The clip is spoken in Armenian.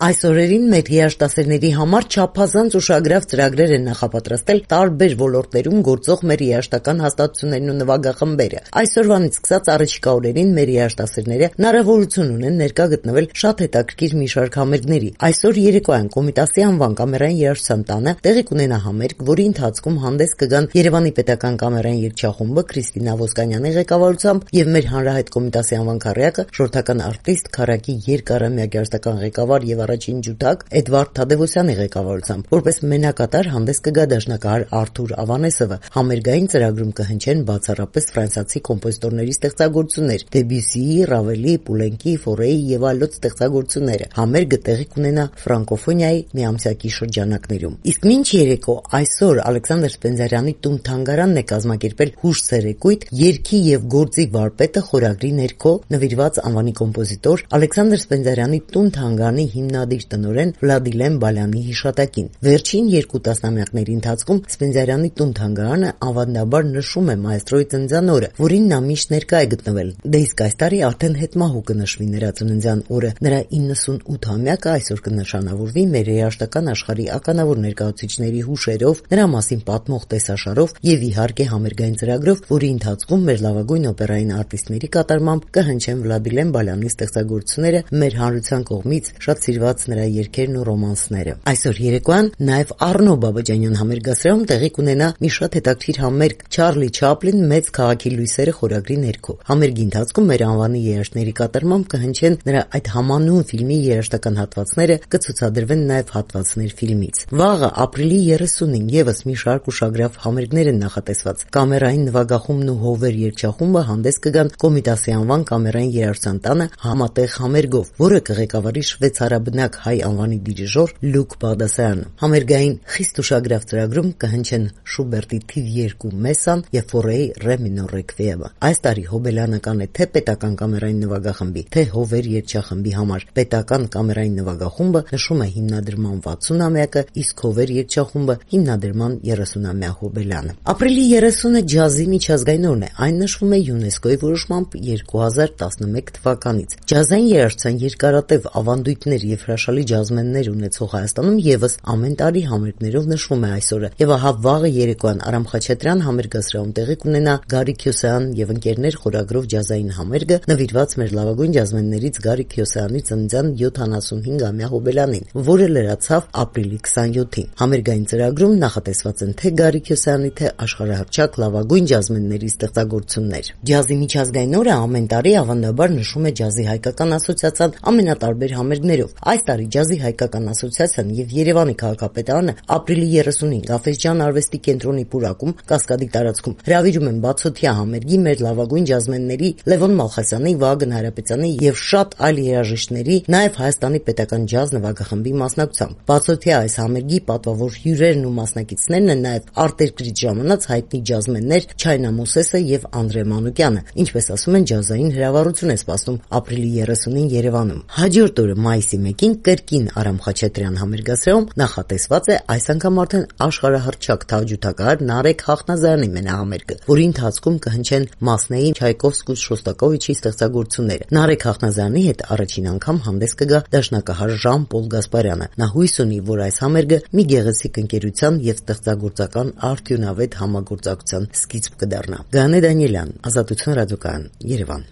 Այս օրերին մեր երաժշտասերների համար չափազանց ուշագրավ ծրագրեր են նախապատրաստել տարբեր ոլորտներում գործող մեր երաժշտական հաստատություններն ու նվագախմբերը։ Այսօրվանից սկսած առաջիկա օրերին մեր երաժշտասերները հնարավորություն ունեն ներկա գտնվել շատ հետաքրքիր մի շարք համերգների։ Այսօր երեկոյան Կոմիտասի անվան կամերային երաժշտության տանը տեղի կունենա համերգ, որի ընթացքում հանդես կգան Երևանի պետական կամերային երգչախումբը Քրիստինա Ոսկանյանի ղեկավարությամբ եւ մեր հանրահայտ Կոմիտասի անվան քառյակը շորթական արտիստ Քարակի երկարամյա երաժշտական ղեկավար եւ առաջին ջութակ Էդվարդ Թադևոսյանի ղեկավարությամբ, որպես մենակատար հանդես կգա դաշնակահար Արթուր Ավանեսովը։ Համերգային ծրագրում կհնչեն բացառապես ֆրանսիացի կոմպոզիտորների ստեղծագործություններ՝ Դեբյուսիի, Ռավելի, Պուլենկի, Ֆորեի եւ այլոց ստեղծագործությունները։ Համերգը տեղի կունենա ֆրանկոֆոնիայի միամսյակի շրջանակներում։ Իսկ մինչ երեկո այսօր Ալեքսանդր Սպենդիարյանի տուն-թանգարանն է կազմակերպել հուշ ցերեկույթ երգի եւ գործի վարպետը խորագրի ներքո նվիրված անվանի կոմպոզիտոր Ալեքսանդր Սպենդիարյանի տուն-թանգարանի հիմնադիր տնօրեն Վլադիլեն Բալյանի հիշատակին։ Վերջին 2 տասնամյակների ընթացքում Սպենդիարյանի տուն-թանգարանը ավանդաբար նշում է մայստրոյի ծննդյան օրը, որին նա միշտ ներկա է գտնվել։ Դե իսկ այս տարի արդեն հետմահու կնշվի նրա ծննդյան օրը։ Նրա 98-ամյակը այսօր կնշանավորվի մեր երաժշտական աշխարհի ականավոր ներկայացուցիչների հուշերով, նրա մասին պատմող տեսաշարով եւ իհարկե համերգային ծրագրով, որի ընթացքում մեր լավագույն օպերային արտիստների կատարմամբ կհնչեն Վլադիլեն Բալյանի ստեղծագործությունները, մեր հանրության կողմից շատ սիրված նրա երգերն ու ռոմանսները։ Այսօր երեկոյան նաև Առնո Բաբաջանյան համերգասրահում տեղի կունենա մի շատ հետաքրքիր համերգ Չարլի Չապլին մեծ քաղաքի լույսերը խորագրի ներքո։ Համերգի ընթացքում մեր անվանի երաժշտների կատարմամբ կհնչեն նրա այդ համանուն ֆիլմի երաժշտական հատվածները, կցուցադրվեն նաև հատվածներ ֆիլմից։ Վաղը ապրիլի 30-ին եւս մի շարք ուշագրավ համերգներ են նախատեսված։ Կամերային նվագախումբն ու Հովեր երգչախումբը հանդես կգան Կոմիտասի անվան կամերային երաժշտության տանը համատեղ համերգով, որը կղեկավարի շվեյցարաբնակ հայ անվանի դիրիժոր Լյուկ Բաղդասարյանը։ Համերգային խիստ ուշագրավ ծրագրում կհնչեն Շուբերտի թիվ 2 մեսան եւ Ֆորեի ռե մինոր ռեկվիեմը։ Այս տարի հոբելյանական է թե պետական կամերային նվագախմբի, թե Հովեր երգչախմբի համար։ Պետական կամերային նվագախումբը նշում է հիմնադրման 60-ամյակը, իսկ Հովեր երգչախումբը հիմնադրման 30-ամյա հոբելյանը։ Ապրիլի 30-ը ջազի միջազգային օրն է։ Այն նշվում է ՅՈՒՆԵՍԿՕ-ի որոշմամբ 2011 թվականից։ Ջազային երաժշտության երկարատև ավանդույթներ եւ հրաշալի ջազմեններ ունեցող Հայաստանում եւս ամեն տարի համերգներով նշվում է այսօրը։ Եվ ահա վաղը երեկոյան Արամ Խաչատրյան համերգասրահում տեղի կունենա Գարիկ Քյոսայան եւ ընկերներ խորագրով ջազային համերգը, նվիրված մեր լավագույն ջազմեններից Գարիկ Քյոսայանի ծննդյան 75-ամյա հոբելյանին, որը լրացավ ապրիլի 27-ին։ Համերգային ծրագրում նախատեսված են թե Գարիկ Քյոսայանի, թե աշխարհահռչակ լավագույն ջազմենների ստեղծագործություններ։ Ջազի միջազգային օրը ամեն տարի ավանդաբար նշում է Ջազի հայկական ասոցիացիան ամենատարբեր համերգներով։ Այս տարի Ջազի հայկական ասոցիացիան եւ Երևանի քաղաքապետարանը ապրիլի 30-ին Գաֆէսճեան արվեստի կենտրոնի պուրակում Կասկադի տարածքում հրավիրում են բացօթյա համերգի մեր լավագույն ջազմենների Լևոն Մալխասյանի, Վագն Հարապետյանի եւ շատ այլ երաժիշտների, նաեւ Հայաստանի պետական ջազ նվագախմբի մասնակցությամբ։ Բացօթյա այս համերգի պատվավոր հյուրերն ու մասնակիցներն են նաեւ արտերկրից ժամանած հայտնի ջազմեններ Չայնա Մոսեսը եւ Անդրե Մանուկյանը, ինչպես ասում են, ջազային հրավառություն է սպասում ապրիլի 30-ին Երևանում։ Հաջորդ օրը մայիսի 1-ին կրկին Արամ Խաչատրյան համերգասրահում նախատեսված է այս անգամ արդեն աշխարհահռչակ թավջութակահար Նարեկ Խախնազարյանի մենահամերգը, որի ընթացքում կհնչեն Մասնեի, Չայկովսկու, Շոստակովիչի ստեղծագործությունները։ Նարեկ Խախնազարյանի հետ առաջին անգամ հանդես կգա դաշնակահար Ժան-Պոլ Գասպարյանը։ Նա հույս ունի, որ այս համերգը մի գեղեցիկ ընկերության եւ ստեղծագործական արդյունավետ համագործակցության սկիզբ կդառնա։ Գաներ Դանիելյան, Ազատություն ռադիոկայան, Երևան։